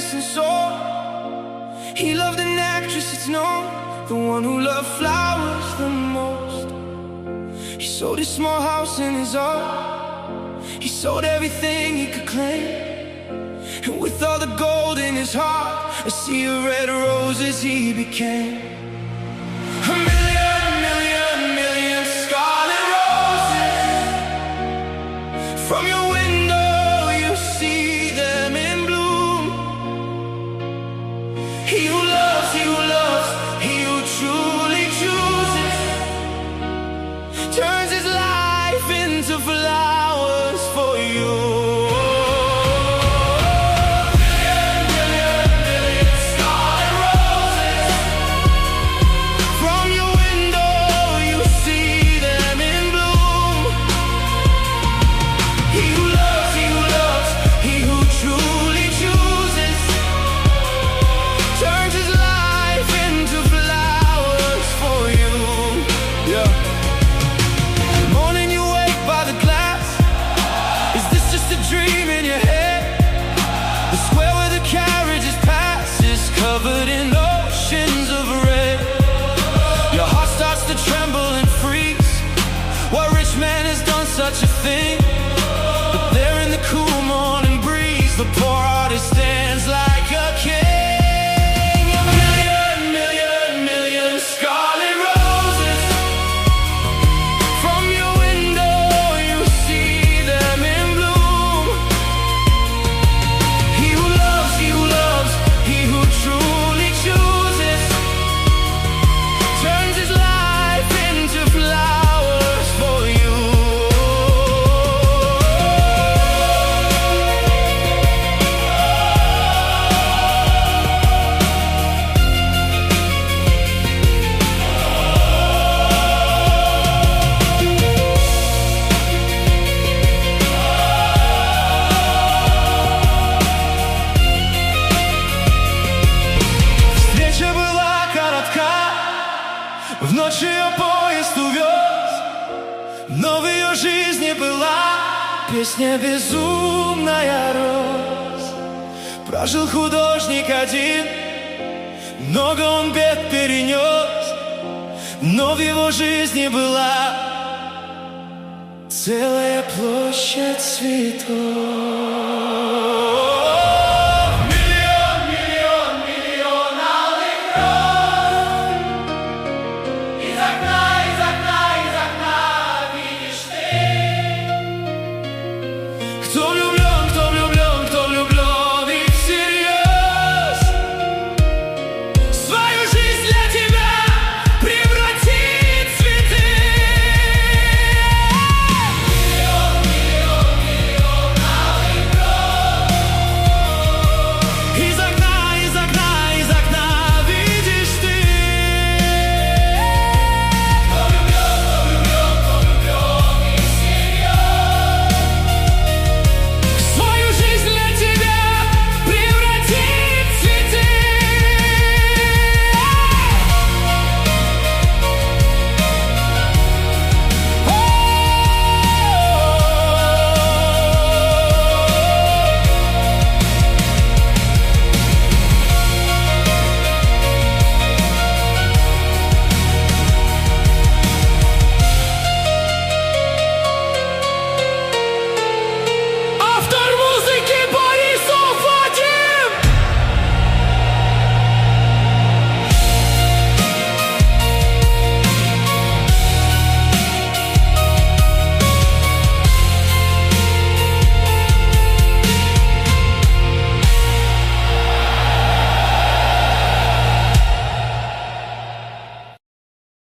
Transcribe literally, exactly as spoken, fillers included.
dance and soar. He loved an actress, it's known, the one who loved flowers the most. He sold his small house and his art. He sold everything he could claim. And with all the gold in his heart, a sea of red roses he became. A million, million, million scarlet roses. From your window you see them in bloom. He who loves, he who loves, he who truly chooses, turns his life into flowers for you. Covered in oceans of red, your heart starts to tremble and freeze. What rich man has done such a thing? But there in the cool morning breeze, the poor artist stands like a king. A million, million, million scarlet roses. From your window you see them in bloom. He who loves, he who loves, he who truly chooses, turns his life into flowers for you. Встреча была коротка, в ночь ее поезд увез, но в ее жизни была песня безумная роз. Прожил художник один, много он бед перенес, но в его жизни была целая площадь цветов.